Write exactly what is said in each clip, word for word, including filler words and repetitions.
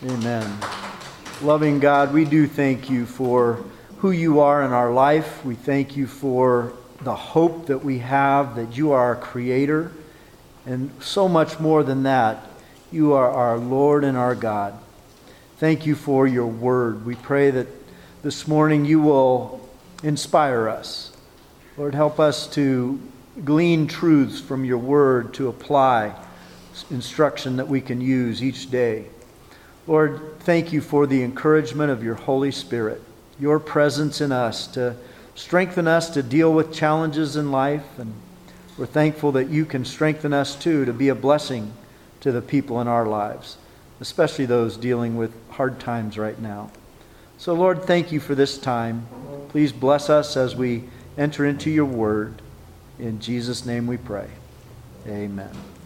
Amen. Loving God, we do thank you for who you are in our life. We thank you for the hope that we have, that you are our creator. And so much more than that, you are our Lord and our God. Thank you for your word. We pray that this morning you will inspire us. Lord, help us to glean truths from your word to apply instruction that we can use each day. Lord, thank you for the encouragement of your Holy Spirit, your presence in us to strengthen us to deal with challenges in life. And we're thankful that you can strengthen us too to be a blessing to the people in our lives, especially those dealing with hard times right now. So Lord, thank you for this time. Please bless us as we enter into your word. In Jesus' name we pray. Amen.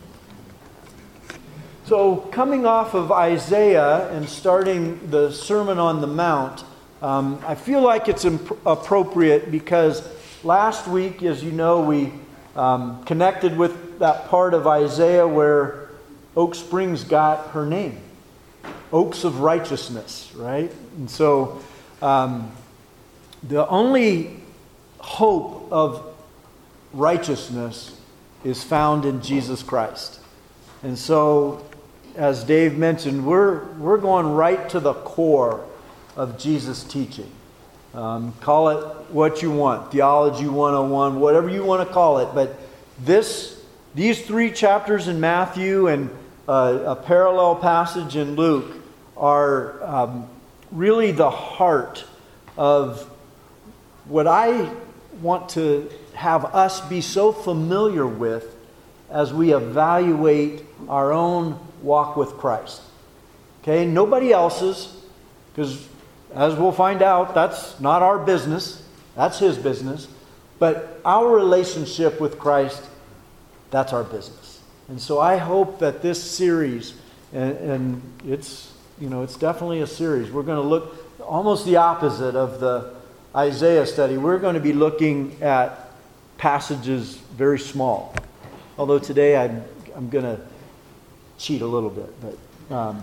So coming off of Isaiah and starting the Sermon on the Mount, um, I feel like it's imp- appropriate because last week, as you know, we um, connected with that part of Isaiah where Oak Springs got her name. Oaks of Righteousness, right? And so um, the only hope of righteousness is found in Jesus Christ. And so, as Dave mentioned, we're we're going right to the core of Jesus' teaching. Um, call it what you want, Theology one oh one, whatever you want to call it. But this, these three chapters in Matthew and uh, a parallel passage in Luke are um, really the heart of what I want to have us be so familiar with as we evaluate our own walk with Christ. Okay, nobody else's, because as we'll find out, that's not our business. That's His business. But our relationship with Christ, that's our business. And so I hope that this series, and, and it's, you know, it's definitely a series. We're going to look almost the opposite of the Isaiah study. We're going to be looking at passages very small. Although today I'm, I'm going to cheat a little bit. But um,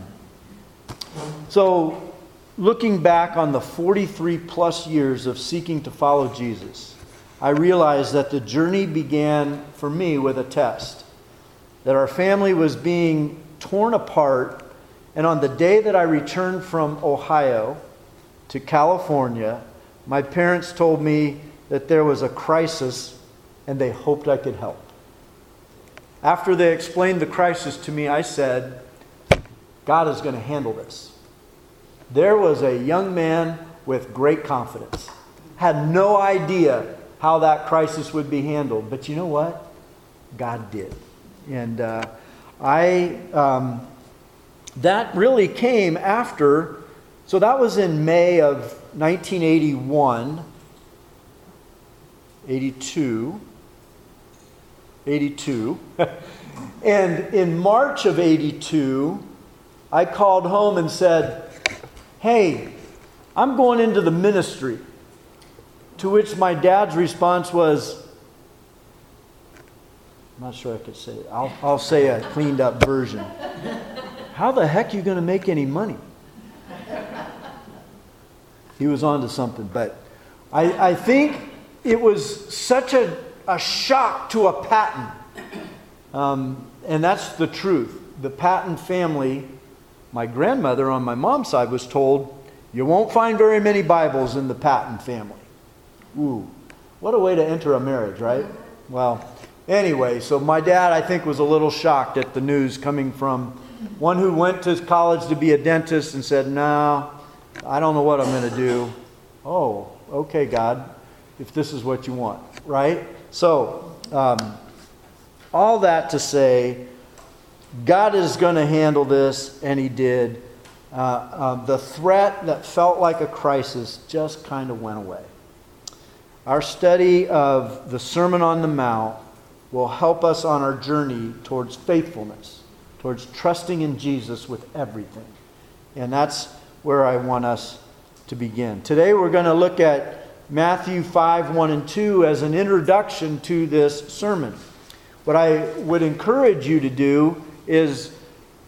so looking back on the forty-three plus years of seeking to follow Jesus, I realized that the journey began for me with a test. That our family was being torn apart, and on the day that I returned from Ohio to California, my parents told me that there was a crisis and they hoped I could help. After they explained the crisis to me, I said, God is going to handle this. There was a young man with great confidence. Had no idea how that crisis would be handled. But you know what? God did. And uh, I um, that really came after, so that was in May of nineteen eighty-one, eighty-two, eighty-two. And in March of eighty-two, I called home and said, hey, I'm going into the ministry. To which my dad's response was, I'm not sure I could say it. I'll, I'll say a cleaned up version. How the heck are you going to make any money? He was on to something. But I, I think it was such a, a shock to a Patton. Um, and that's the truth. The Patton family, my grandmother on my mom's side was told, you won't find very many Bibles in the Patton family. Ooh, what a way to enter a marriage, right? Well, anyway, so my dad, I think, was a little shocked at the news coming from one who went to college to be a dentist and said, no, I don't know what I'm going to do. Oh, okay, God, if this is what you want, right? So, um, all that to say, God is going to handle this, and He did. Uh, uh, the threat that felt like a crisis just kind of went away. Our study of the Sermon on the Mount will help us on our journey towards faithfulness, towards trusting in Jesus with everything. And that's where I want us to begin. Today we're going to look at Matthew five, one and two as an introduction to this sermon. What I would encourage you to do is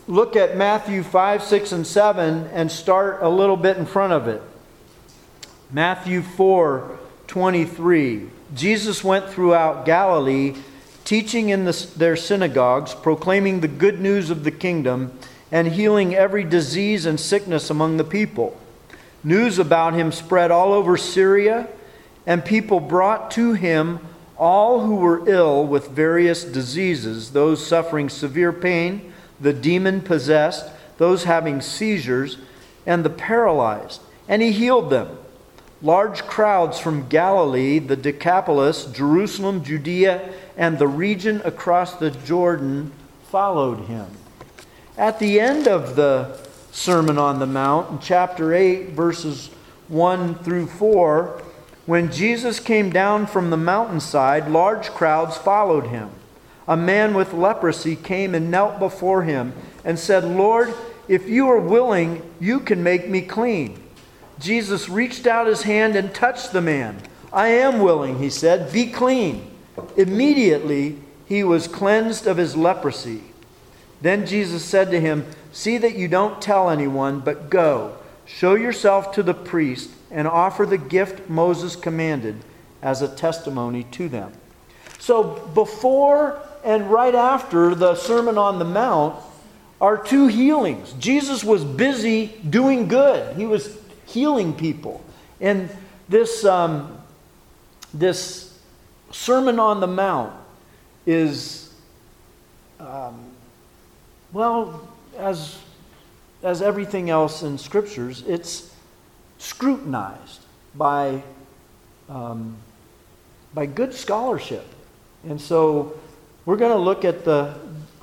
look at Matthew five, six, and seven and start a little bit in front of it. Matthew four, twenty-three. Jesus went throughout Galilee, teaching in the, their synagogues, proclaiming the good news of the kingdom, and healing every disease and sickness among the people. News about him spread all over Syria, and people brought to him all who were ill with various diseases, those suffering severe pain, the demon-possessed, those having seizures, and the paralyzed. And he healed them. Large crowds from Galilee, the Decapolis, Jerusalem, Judea, and the region across the Jordan followed him. At the end of the Sermon on the Mount, in chapter eight, verses one through four, when Jesus came down from the mountainside, large crowds followed him. A man with leprosy came and knelt before him and said, "Lord, if you are willing, you can make me clean." Jesus reached out his hand and touched the man. "I am willing," he said, "be clean." Immediately he was cleansed of his leprosy. Then Jesus said to him, "See that you don't tell anyone, but go, show yourself to the priest, and offer the gift Moses commanded as a testimony to them." So before and right after the Sermon on the Mount are two healings. Jesus was busy doing good. He was healing people. And this, um, this Sermon on the Mount is, um, well, as, as everything else in Scriptures, it's scrutinized by, um, by good scholarship. And so we're going to look at the,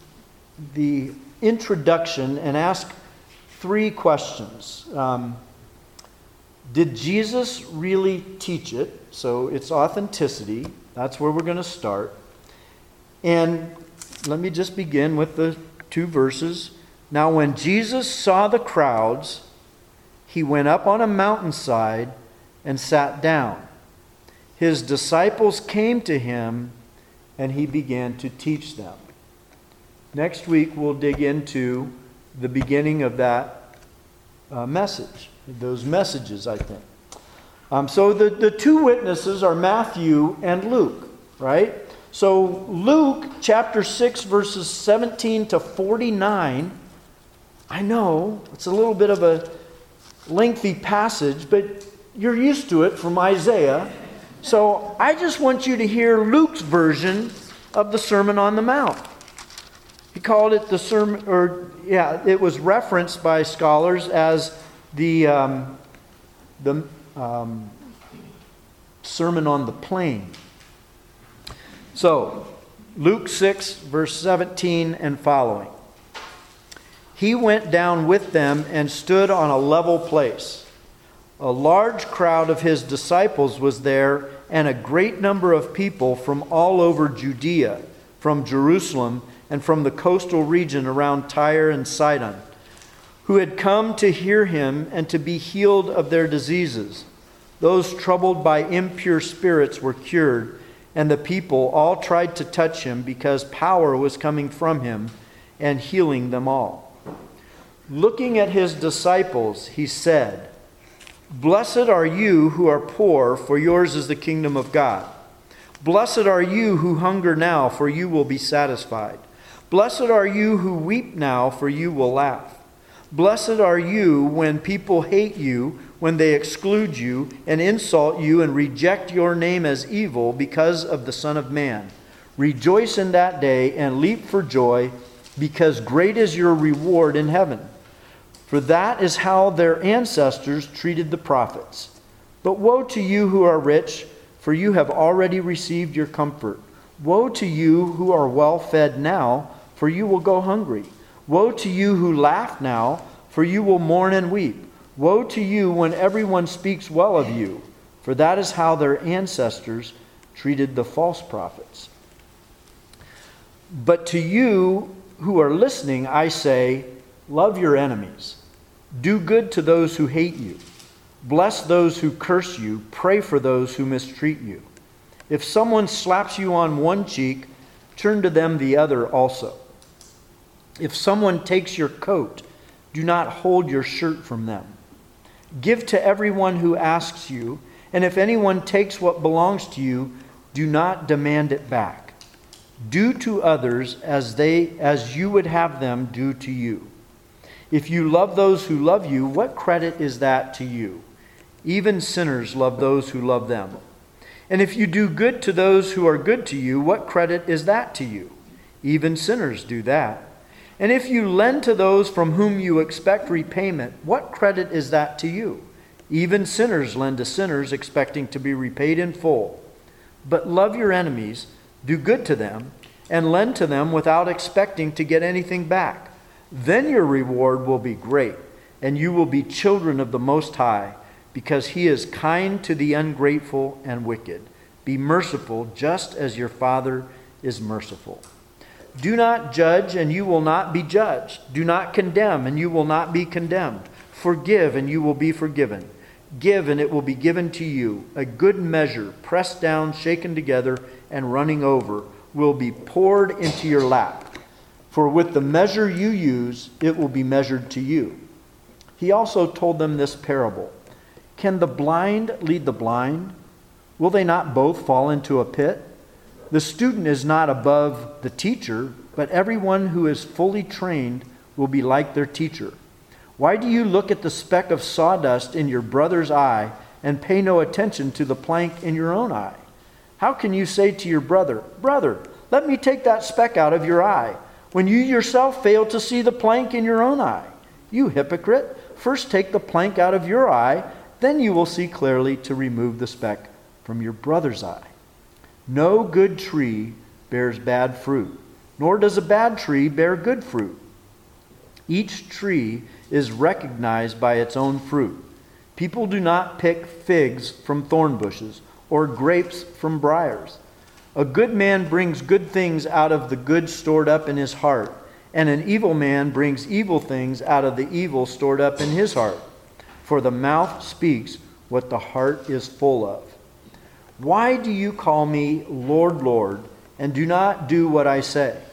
the introduction and ask three questions. Um, did Jesus really teach it? So it's authenticity. That's where we're going to start. And let me just begin with the two verses. Now when Jesus saw the crowds, he went up on a mountainside and sat down. His disciples came to him, and he began to teach them. Next week, we'll dig into the beginning of that uh, message, those messages, I think. Um, so the, the two witnesses are Matthew and Luke, right? So Luke chapter six, verses seventeen to forty-nine. I know, it's a little bit of a lengthy passage, but you're used to it from Isaiah. So I just want you to hear Luke's version of the Sermon on the Mount. He called it the sermon, or yeah, it was referenced by scholars as the um, the um, Sermon on the Plain. So Luke six, verse seventeen and following. He went down with them and stood on a level place. A large crowd of his disciples was there, and a great number of people from all over Judea, from Jerusalem, and from the coastal region around Tyre and Sidon, who had come to hear him and to be healed of their diseases. Those troubled by impure spirits were cured, and the people all tried to touch him because power was coming from him and healing them all. Looking at his disciples, he said, "Blessed are you who are poor, for yours is the kingdom of God. Blessed are you who hunger now, for you will be satisfied. Blessed are you who weep now, for you will laugh. Blessed are you when people hate you, when they exclude you and insult you and reject your name as evil because of the Son of Man. Rejoice in that day and leap for joy, because great is your reward in heaven. For that is how their ancestors treated the prophets. But woe to you who are rich, for you have already received your comfort. Woe to you who are well fed now, for you will go hungry. Woe to you who laugh now, for you will mourn and weep. Woe to you when everyone speaks well of you, for that is how their ancestors treated the false prophets. But to you who are listening, I say, love your enemies. Do good to those who hate you. Bless those who curse you. Pray for those who mistreat you. If someone slaps you on one cheek, turn to them the other also. If someone takes your coat, do not hold your shirt from them. Give to everyone who asks you, and if anyone takes what belongs to you, do not demand it back. Do to others as they as you would have them do to you. If you love those who love you, what credit is that to you? Even sinners love those who love them. And if you do good to those who are good to you, what credit is that to you? Even sinners do that. And if you lend to those from whom you expect repayment, what credit is that to you? Even sinners lend to sinners, expecting to be repaid in full. But love your enemies, do good to them, and lend to them without expecting to get anything back. Then your reward will be great, and you will be children of the Most High, because He is kind to the ungrateful and wicked. Be merciful, just as your Father is merciful. Do not judge, and you will not be judged. Do not condemn, and you will not be condemned. Forgive, and you will be forgiven. Give, and it will be given to you. A good measure, pressed down, shaken together, and running over, will be poured into your lap. For with the measure you use, it will be measured to you. He also told them this parable. Can the blind lead the blind? Will they not both fall into a pit? The student is not above the teacher, but everyone who is fully trained will be like their teacher. Why do you look at the speck of sawdust in your brother's eye and pay no attention to the plank in your own eye? How can you say to your brother, Brother, let me take that speck out of your eye, when you yourself fail to see the plank in your own eye? You hypocrite, first take the plank out of your eye, then you will see clearly to remove the speck from your brother's eye. No good tree bears bad fruit, nor does a bad tree bear good fruit. Each tree is recognized by its own fruit. People do not pick figs from thorn bushes or grapes from briars. A good man brings good things out of the good stored up in his heart, and an evil man brings evil things out of the evil stored up in his heart. For the mouth speaks what the heart is full of. Why do you call me Lord, Lord, and do not do what I say?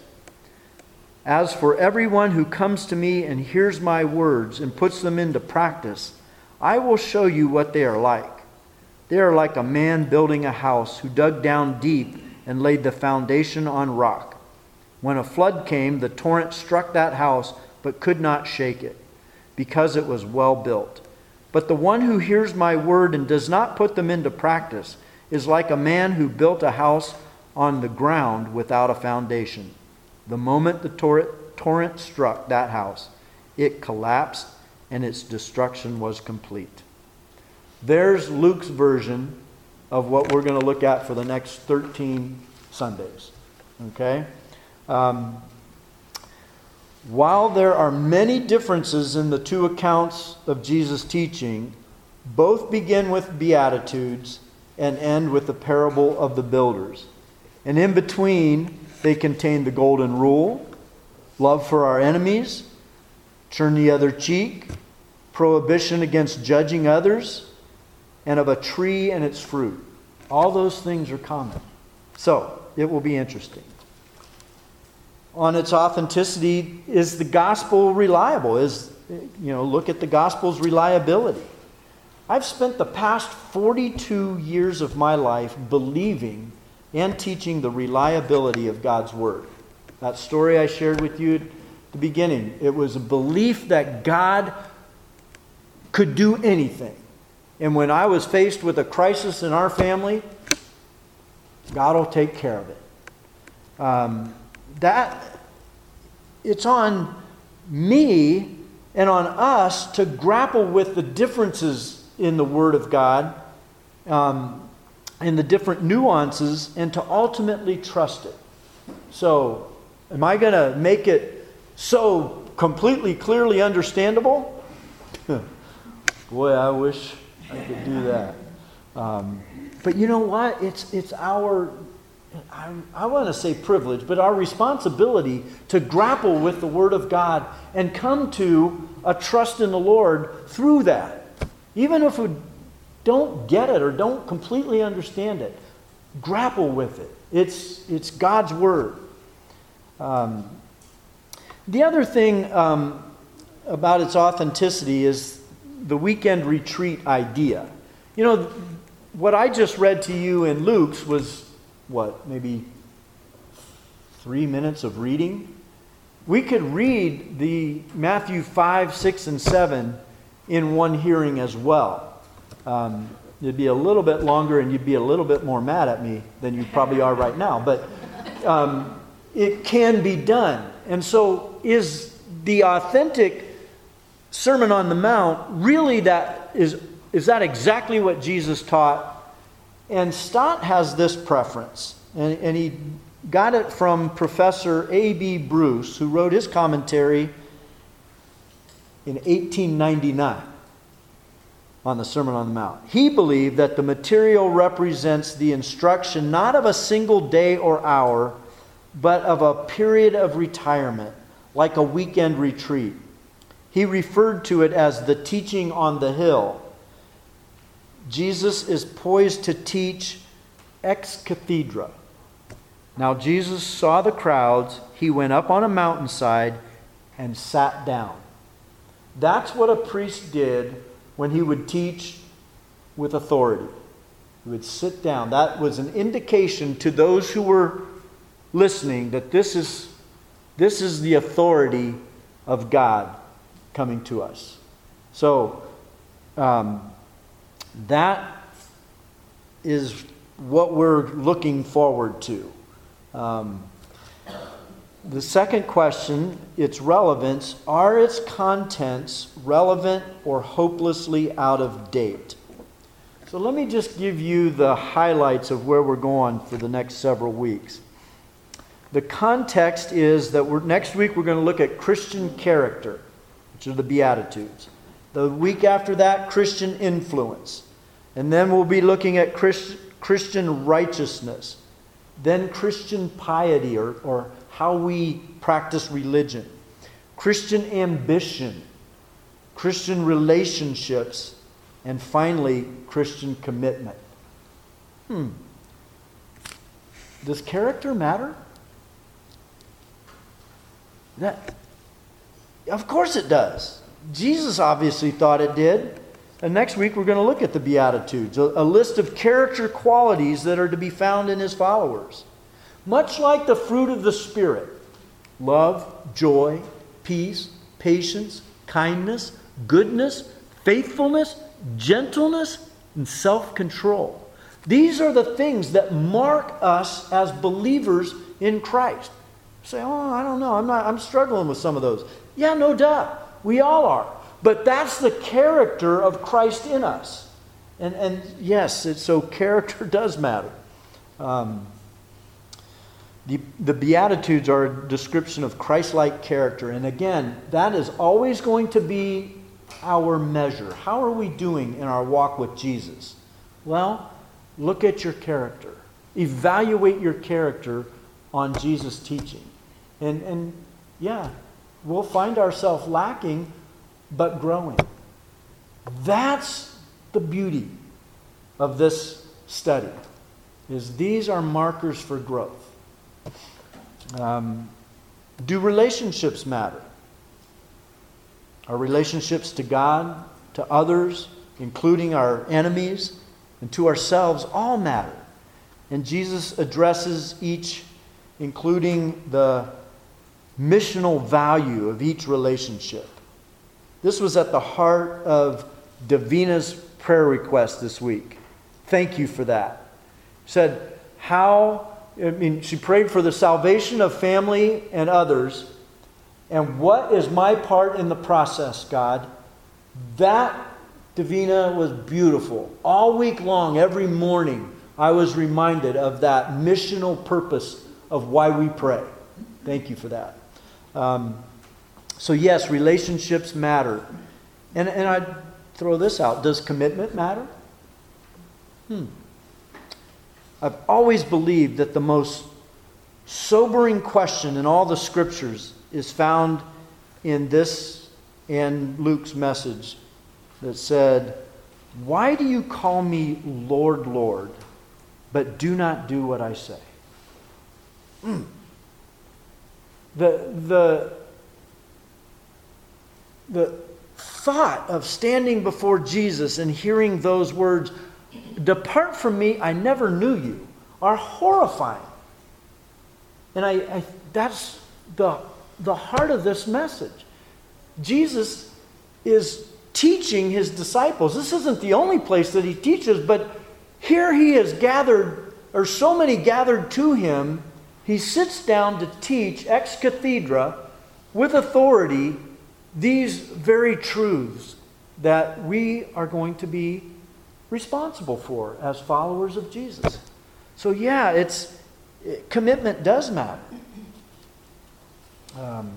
As for everyone who comes to me and hears my words and puts them into practice, I will show you what they are like. They are like a man building a house who dug down deep and laid the foundation on rock. When a flood came, the torrent struck that house but could not shake it, because it was well built. But the one who hears my word and does not put them into practice is like a man who built a house on the ground without a foundation. The moment the torrent, torrent struck that house, it collapsed and its destruction was complete. There's Luke's version of what we're going to look at for the next thirteen Sundays. Okay? Um, while there are many differences in the two accounts of Jesus' teaching, both begin with Beatitudes and end with the parable of the builders. And in between, they contain the golden rule, love for our enemies, turn the other cheek, prohibition against judging others, and of a tree and its fruit. All those things are common. So, it will be interesting. On its authenticity, is the gospel reliable? Is, you know, look at the gospel's reliability. I've spent the past forty-two years of my life believing and teaching the reliability of God's Word. That story I shared with you at the beginning, it was a belief that God could do anything. And when I was faced with a crisis in our family, God will take care of it. Um, that, it's on me and on us to grapple with the differences in the Word of God, um, and the different nuances, and to ultimately trust it. So, am I going to make it so completely clearly understandable? Boy, I wish I could do that. Um, but you know what? It's it's our, I, I want to say privilege, but our responsibility to grapple with the Word of God and come to a trust in the Lord through that. Even if we don't get it or don't completely understand it, grapple with it. It's, it's God's Word. Um, The other thing um, about its authenticity is the weekend retreat idea. You know, what I just read to you in Luke's was, what, maybe three minutes of reading? We could read the Matthew five, six, and seven in one hearing as well. Um, it'd be a little bit longer and you'd be a little bit more mad at me than you probably are right now. But um, it can be done. And so is the authentic Sermon on the Mount really that is, is that exactly what Jesus taught? And Stott has this preference. And, and he got it from Professor A B Bruce, who wrote his commentary in eighteen ninety-nine on the Sermon on the Mount. He believed that the material represents the instruction not of a single day or hour, but of a period of retirement, like a weekend retreat. He referred to it as the teaching on the hill. Jesus is poised to teach ex cathedra. Now Jesus saw the crowds. He went up on a mountainside and sat down. That's what a priest did when he would teach with authority. He would sit down. That was an indication to those who were listening that this is, this is the authority of God coming to us. So, um, that is what we're looking forward to. Um, the second question, its relevance, are its contents relevant or hopelessly out of date? So let me just give you the highlights of where we're going for the next several weeks. The context is that we're, next week we're going to look at Christian character, which are the Beatitudes. The week after that, Christian influence. And then we'll be looking at Christ, Christian righteousness. Then Christian piety, or, or how we practice religion. Christian ambition. Christian relationships. And finally, Christian commitment. Hmm. Does character matter? That, of course it does. Jesus obviously thought it did. And next week we're going to look at the Beatitudes, a, a list of character qualities that are to be found in His followers. Much like the fruit of the Spirit, love, joy, peace, patience, kindness, goodness, faithfulness, gentleness, and self-control. These are the things that mark us as believers in Christ. You say, oh, I don't know, I'm not, I'm struggling with some of those. Yeah, no doubt. We all are. But that's the character of Christ in us. And, and yes, it, so character does matter. Um, the, the Beatitudes are a description of Christ-like character. And again, that is always going to be our measure. How are we doing in our walk with Jesus? Well, look at your character. Evaluate your character on Jesus' teaching. And, and yeah, we'll find ourselves lacking, but growing. That's the beauty of this study, is these are markers for growth. Um, do relationships matter? Our relationships to God, to others, including our enemies, and to ourselves, all matter. And Jesus addresses each, including the missional value of each relationship. This was at the heart of Davina's prayer request this week. Thank you for that. She said, how, I mean, she prayed for the salvation of family and others. And what is my part in the process, God? That, Davina, was beautiful. All week long, every morning, I was reminded of that missional purpose of why we pray. Thank you for that. Um, So yes, relationships matter. And, and I'd throw this out. Does commitment matter? Hmm. I've always believed that the most sobering question in all the Scriptures is found in this and Luke's message that said, why do you call me Lord, Lord, but do not do what I say? Hmm. The, the the thought of standing before Jesus and hearing those words, "Depart from me, I never knew you," are horrifying. And I, I that's the, the heart of this message. Jesus is teaching his disciples. This isn't the only place that he teaches, but here he is gathered, or so many gathered to him. He sits down to teach ex cathedra with authority these very truths that we are going to be responsible for as followers of Jesus. So yeah, it's commitment does matter. Um,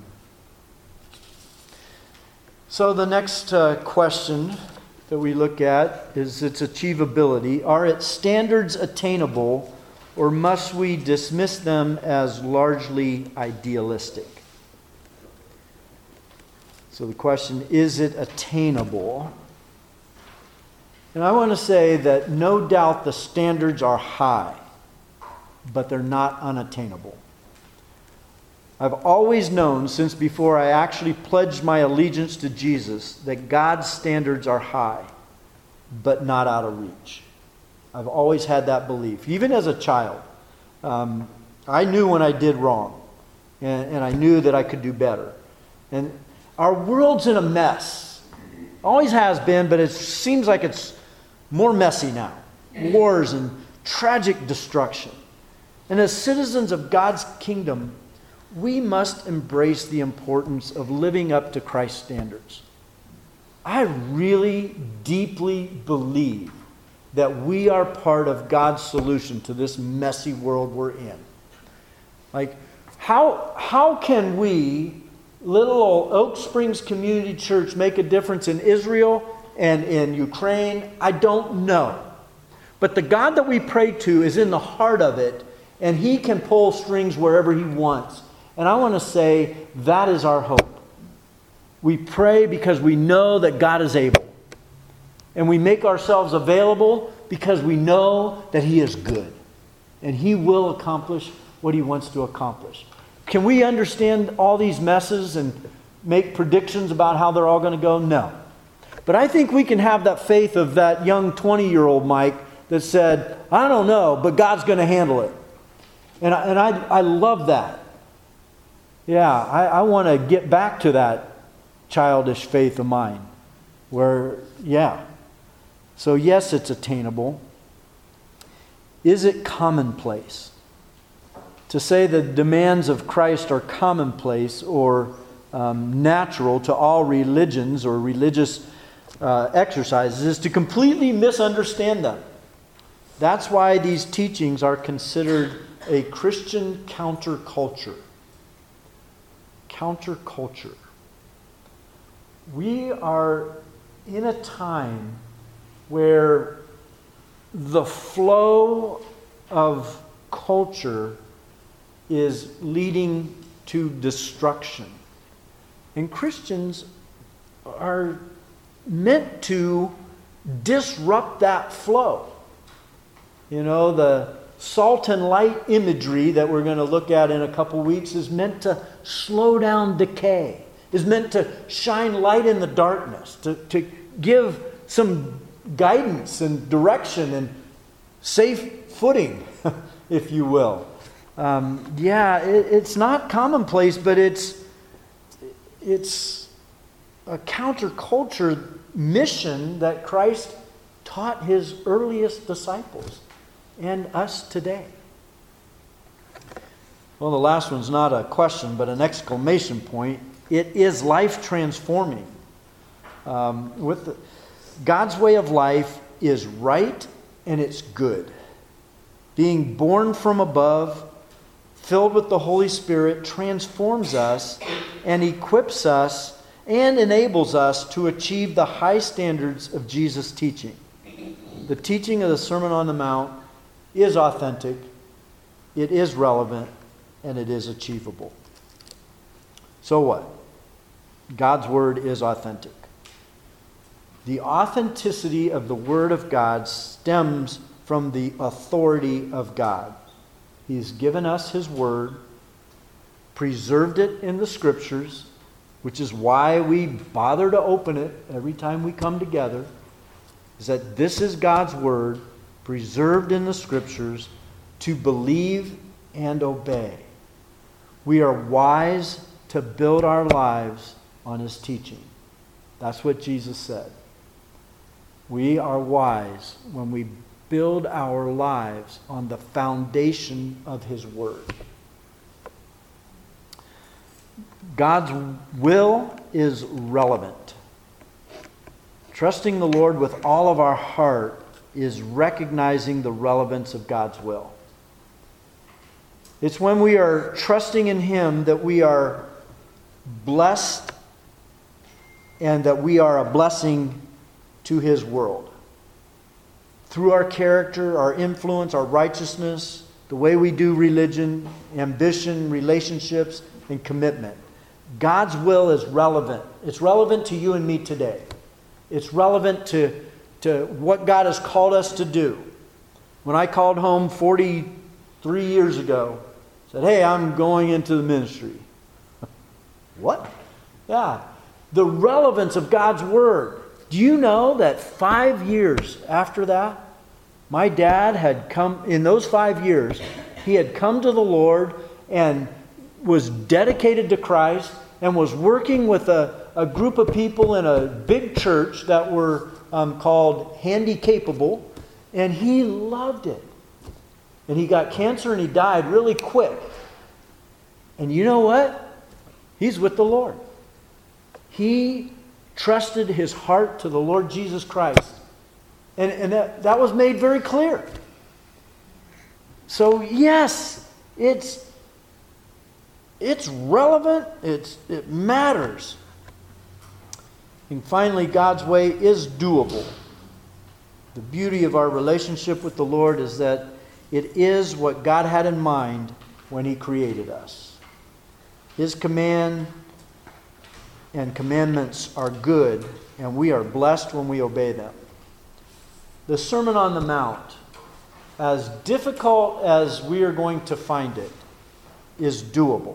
so the next uh, question that we look at is its achievability. Are its standards attainable, or must we dismiss them as largely idealistic? So the question, is it attainable? And I want to say that no doubt the standards are high, but they're not unattainable. I've always known, since before I actually pledged my allegiance to Jesus, that God's standards are high, but not out of reach. I've always had that belief. Even as a child, um, I knew when I did wrong, and, and I knew that I could do better. And our world's in a mess. Always has been, but it seems like it's more messy now. Wars and tragic destruction. And as citizens of God's kingdom, we must embrace the importance of living up to Christ's standards. I really deeply believe that we are part of God's solution to this messy world we're in. Like, how, how can we, little old Oak Springs Community Church, make a difference in Israel and in Ukraine? I don't know. But the God that we pray to is in the heart of it, and he can pull strings wherever he wants. And I want to say that is our hope. We pray because we know that God is able. And we make ourselves available because we know that he is good. And he will accomplish what he wants to accomplish. Can we understand all these messes and make predictions about how they're all going to go? No. But I think we can have that faith of that young twenty-year-old Mike that said, I don't know, but God's going to handle it. And I, and I, I love that. Yeah, I, I want to get back to that childish faith of mine. Where, yeah. So yes, it's attainable. Is it commonplace? To say the demands of Christ are commonplace or um, natural to all religions or religious uh, exercises is to completely misunderstand them. That's why these teachings are considered a Christian counterculture. Counterculture. We are in a time where the flow of culture is leading to destruction. And Christians are meant to disrupt that flow. You know, the salt and light imagery that we're going to look at in a couple weeks is meant to slow down decay, is meant to shine light in the darkness, to, to give some guidance and direction and safe footing, if you will. Um, yeah, it, it's not commonplace, but it's it's a counterculture mission that Christ taught his earliest disciples and us today. Well, the last one's not a question, but an exclamation point. It is life transforming. Um, with the, God's way of life is right and it's good. Being born from above, filled with the Holy Spirit, transforms us and equips us and enables us to achieve the high standards of Jesus' teaching. The teaching of the Sermon on the Mount is authentic, it is relevant, and it is achievable. So what? God's Word is authentic. The authenticity of the Word of God stems from the authority of God. He's given us His Word, preserved it in the Scriptures, which is why we bother to open it every time we come together, is that this is God's Word, preserved in the Scriptures, to believe and obey. We are wise to build our lives on His teaching. That's what Jesus said. We are wise when we build our lives on the foundation of His Word. God's will is relevant. Trusting the Lord with all of our heart is recognizing the relevance of God's will. It's when we are trusting in Him that we are blessed and that we are a blessing to His world. Through our character, our influence, our righteousness, the way we do religion, ambition, relationships, and commitment. God's will is relevant. It's relevant to you and me today. It's relevant to, to what God has called us to do. When I called home forty-three years ago, said, hey, I'm going into the ministry. What? Yeah. The relevance of God's Word. Do you know that five years after that, my dad had come, in those five years, he had come to the Lord and was dedicated to Christ and was working with a, a group of people in a big church that were um, called Handy Capable, and he loved it. And he got cancer and he died really quick. And you know what? He's with the Lord. He trusted his heart to the Lord Jesus Christ. And, and that, that was made very clear. So yes, it's it's relevant, it's it matters. And finally, God's way is doable. The beauty of our relationship with the Lord is that it is what God had in mind when He created us. His command and commandments are good, and we are blessed when we obey them. The Sermon on the Mount, as difficult as we are going to find it, is doable.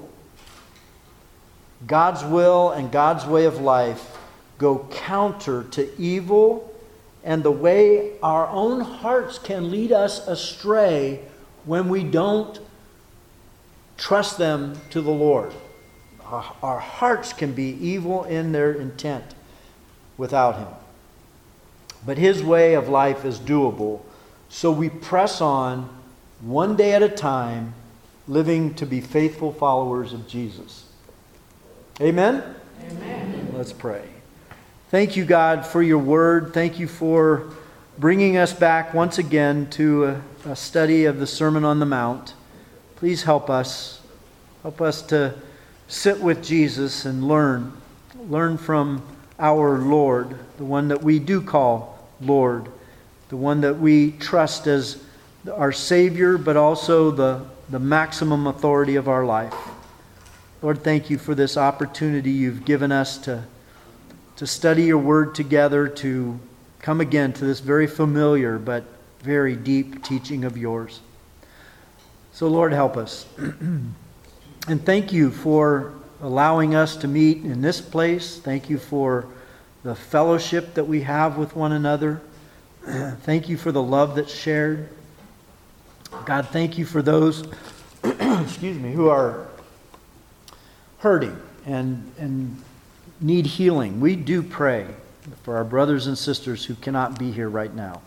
God's will and God's way of life go counter to evil and the way our own hearts can lead us astray when we don't trust them to the Lord. Our, our hearts can be evil in their intent without Him. But His way of life is doable, so we press on one day at a time, living to be faithful followers of Jesus. Amen? Amen. Let's pray. Thank you, God, for your word. Thank you for bringing us back once again to a, a study of the Sermon on the Mount. Please help us. Help us to sit with Jesus and learn. Learn from our Lord, the one that we do call Lord, the one that we trust as our Savior, but also the, the maximum authority of our life. Lord, thank you for this opportunity you've given us to, to study your word together, to come again to this very familiar but very deep teaching of yours. So, Lord, help us. And thank you for allowing us to meet in this place. Thank you for the fellowship that we have with one another. Thank you for the love that's shared. God, thank you for those excuse me, who are hurting and, and need healing. We do pray for our brothers and sisters who cannot be here right now.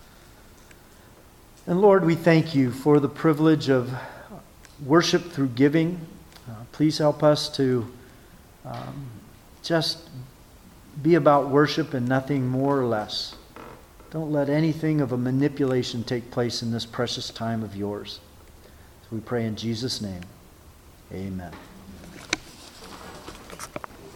And Lord, we thank you for the privilege of worship through giving. Uh, please help us to um, just be about worship and nothing more or less. Don't let anything of a manipulation take place in this precious time of yours. So we pray in Jesus' name. Amen.